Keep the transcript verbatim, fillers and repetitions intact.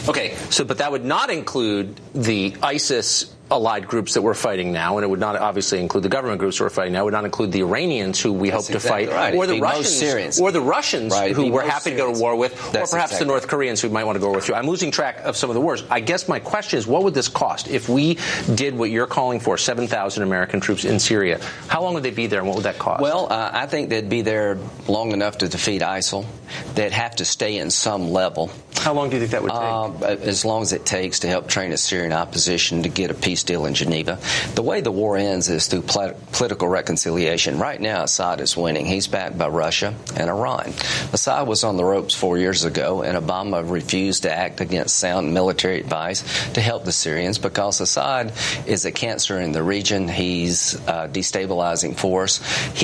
Okay, so but that would not include the ISIS allied groups that we're fighting now, and it would not obviously include the government groups who are fighting now. It would not include the Iranians who we That's hope exactly to fight, right. or the It'd be Russians, most Syrians. or the Russians Right. who It'd be we're most happy Syrians. to go to war with, That's or perhaps exactly the North Koreans who might want to go to war with you. I'm losing track of some of the wars. I guess my question is, what would this cost if we did what you're calling for, seven thousand American troops in Syria? How long would they be there, and what would that cost? Well, uh, I think they'd be there long enough to defeat ISIL. They'd have to stay in some level. How long do you think that would take? Uh, as long as it takes to help train a Syrian opposition to get a peace deal in Geneva. The way the war ends is through pl- political reconciliation. Right now, Assad is winning. He's backed by Russia and Iran. Assad was on the ropes four years ago, and Obama refused to act against sound military advice to help the Syrians because Assad is a cancer in the region. He's a destabilizing force. He